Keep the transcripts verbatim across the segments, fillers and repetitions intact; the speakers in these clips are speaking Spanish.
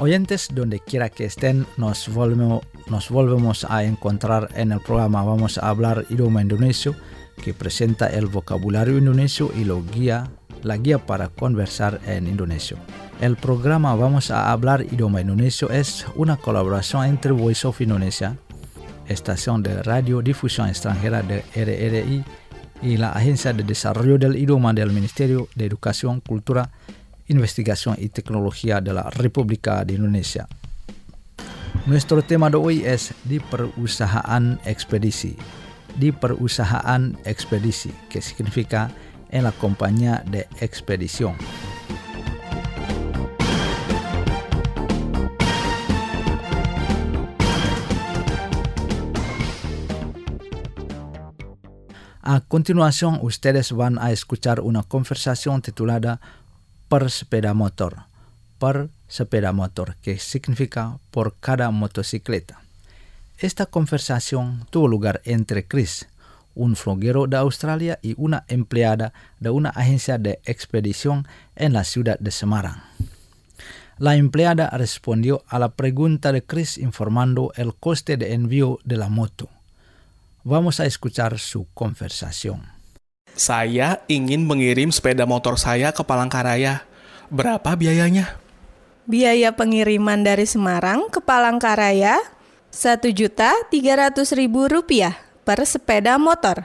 Oyentes, donde quiera que estén, nos volvemos, nos volvemos a encontrar en el programa Vamos a hablar idioma indonesio, que presenta el vocabulario indonesio y lo guía, la guía para conversar en indonesio. El programa Vamos a hablar idioma indonesio es una colaboración entre Voice of Indonesia, estación de radiodifusión extranjera de R R I, y la Agencia de Desarrollo del Idioma del Ministerio de Educación, Cultura, Investigación y Tecnología de la República de Indonesia. Nuestro tema de hoy es di perusahaan ekspedisi. Di perusahaan ekspedisi, que significa en la compañía de expedición. A continuación, ustedes van a escuchar una conversación titulada Per sepeda motor, per sepeda motor, que significa por cada motocicleta. Esta conversación tuvo lugar entre Chris, un floguero de Australia, y una empleada de una agencia de expedición en la ciudad de Semarang. La empleada respondió a la pregunta de Chris informando el coste de envío de la moto. Vamos a escuchar su conversación. Saya ingin mengirim sepeda motor saya ke Palangkaraya. Berapa biayanya? Biaya pengiriman dari Semarang ke Palangkaraya satu juta tiga ratus ribu rupiah per sepeda motor.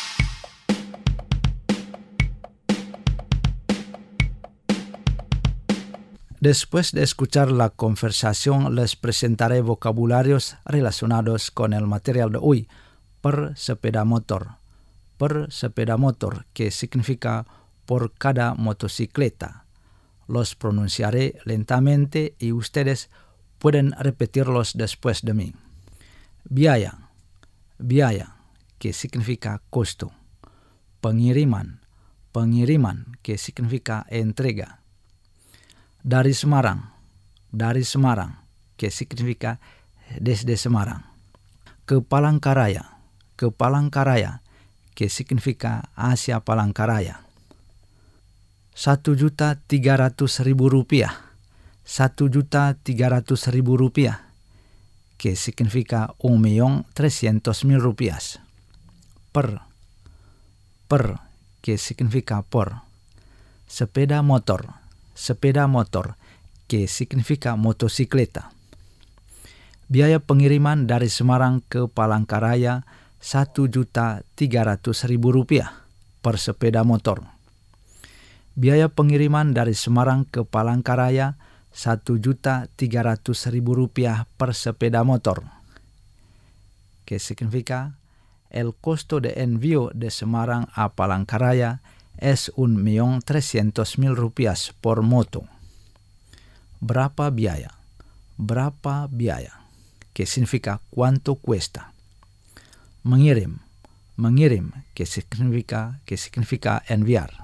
Después de escuchar la conversación, les presentaré vocabularios relacionados con el material de hoy. Per sepeda motor. Per sepeda motor, que significa por cada motocicleta. Los pronunciaré lentamente y ustedes pueden repetirlos después de mí. Biaya. Biaya, que significa costo. Pengiriman. Pengiriman, que significa entrega. Dari Semarang. Dari Semarang, que significa desde Semarang. Ke Palangkaraya. Ke Palangkaraya, que significa hacia Palangkaraya. Satu juta tiga ratus ribu rupiah. Satu juta tiga ratus ribu rupiah, que significa un millón trescientos mil rupias. Per. Per, que significa por. Sepeda motor. Sepeda motor, que significa motocicleta. Biaya pengiriman dari Semarang ke Palangkaraya satu juta tiga ratus ribu rupiah per sepeda motor. Biaya pengiriman dari Semarang ke Palangkaraya satu juta tiga ratus ribu rupiah per sepeda motor. Que significa el costo de envío de Semarang a Palangkaraya es un millón trescientos mil rupias por moto. Berapa biaya? Berapa biaya? Que significa cuánto cuesta. Mengirim, mengirim, que significa, que significa enviar.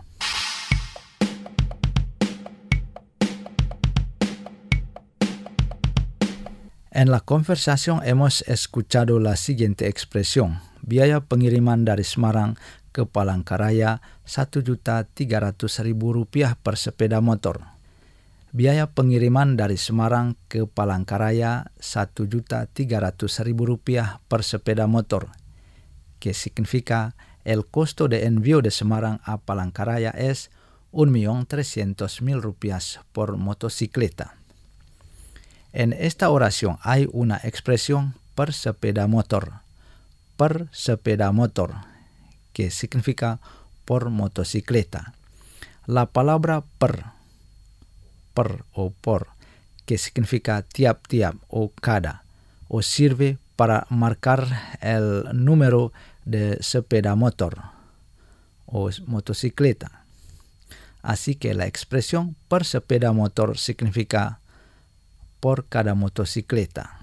En la conversación hemos escuchado la siguiente expresión. Biaya pengiriman dari Semarang ke Palangkaraya satu juta tiga ratus ribu rupiah per sepeda motor. Biaya pengiriman dari Semarang ke Palangkaraya satu juta tiga ratus ribu rupiah per sepeda motor. Que significa el costo de envío de Semarang a Palangkaraya es un millón trescientos mil rupias por motocicleta. En esta oración hay una expresión per sepeda motor. Per sepeda motor, que significa por motocicleta. La palabra per, per o por, que significa tiap-tiap o cada, o sirve para marcar el número de sepeda motor o motocicleta. Así que la expresión per sepeda motor significa por cada motocicleta.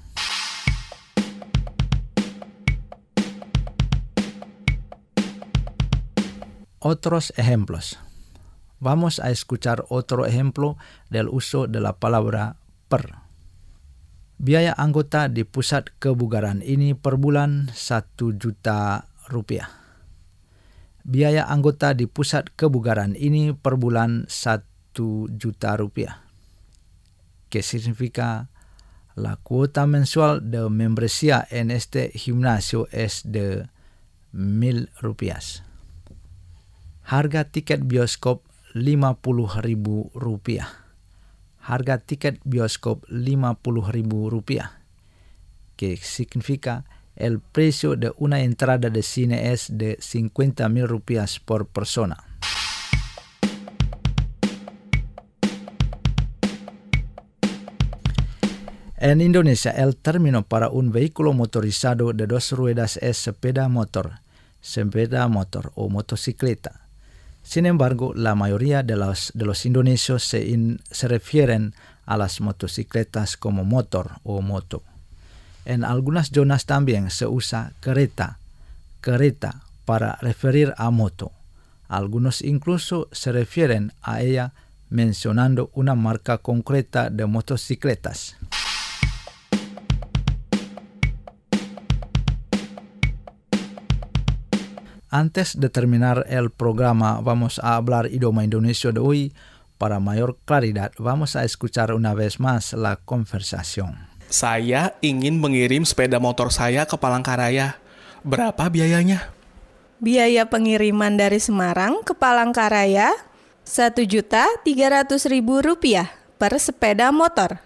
Otros ejemplos. Vamos a escuchar otro ejemplo del uso de la palabra per. Biaya anggota di pusat kebugaran ini per bulan satu juta rupiah. Biaya anggota di pusat kebugaran ini per bulan satu juta rupiah. que significa la cuota mensual de membresía en este gimnasio es de mil rupias. Harga tiket bioskop lima puluh ribu rupiah. Harga tiket bioskop lima puluh ribu rupiah, que significa el precio de una entrada de cine es de cincuenta mil rupias por persona. En Indonesia, el término para un vehículo motorizado de dos ruedas es sepeda motor, sepeda motor o motocicleta. Sin embargo, la mayoría de los, de los indonesios se, in, se refieren a las motocicletas como motor o moto. En algunas zonas también se usa kereta, kereta para referir a moto. Algunos incluso se refieren a ella mencionando una marca concreta de motocicletas. Antes de terminar el programa, vamos a hablar idioma Indonesia de hoy. Para mayor claridad, vamos a escuchar una vez más la conversación. Saya ingin mengirim sepeda motor saya ke Palangkaraya. Berapa biayanya? Biaya pengiriman dari Semarang ke Palangkaraya satu juta tiga ratus ribu rupiah per sepeda motor.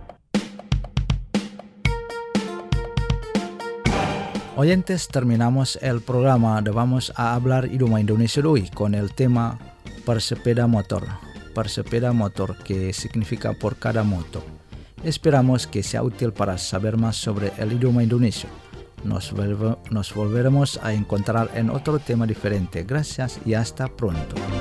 Oyentes, terminamos el programa de Vamos a hablar idioma Indonesia de hoy con el tema per sepeda motor. Per sepeda motor, que significa por cada moto. Esperamos que sea útil para saber más sobre el idioma indonesio. Nos, volve- nos volveremos a encontrar en otro tema diferente. Gracias y hasta pronto.